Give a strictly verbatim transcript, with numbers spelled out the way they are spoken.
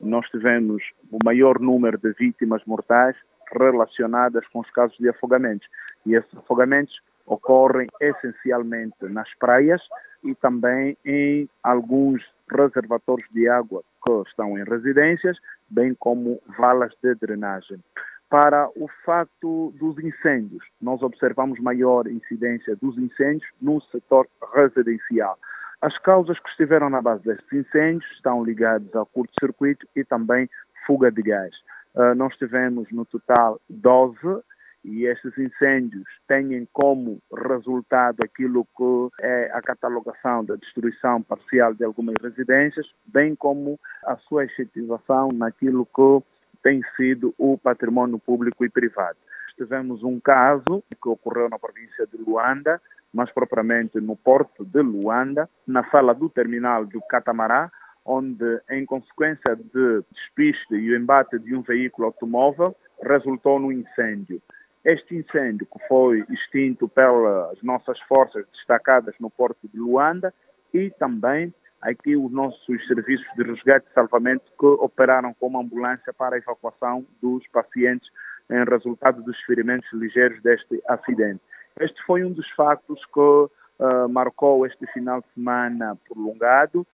nós tivemos o maior número de vítimas mortais relacionadas com os casos de afogamentos. E esses afogamentos ocorrem essencialmente nas praias e também em alguns reservatórios de água que estão em residências, bem como valas de drenagem. Para o fato dos incêndios, nós observamos maior incidência dos incêndios no setor residencial. As causas que estiveram na base destes incêndios estão ligadas ao curto-circuito e também fuga de gás. Uh, nós tivemos no total doze e estes incêndios têm como resultado aquilo que é a catalogação da destruição parcial de algumas residências, bem como a sua efetivação naquilo que tem sido o património público e privado. Tivemos um caso que ocorreu na província de Luanda, mais propriamente no porto de Luanda, na sala do terminal do Catamará, onde, em consequência de despiste e o embate de um veículo automóvel, resultou no incêndio. Este incêndio, que foi extinto pelas nossas forças destacadas no porto de Luanda e também aqui os nossos serviços de resgate e salvamento que operaram como ambulância para a evacuação dos pacientes em resultado dos ferimentos ligeiros deste acidente. Este foi um dos factos que uh, marcou este final de semana prolongado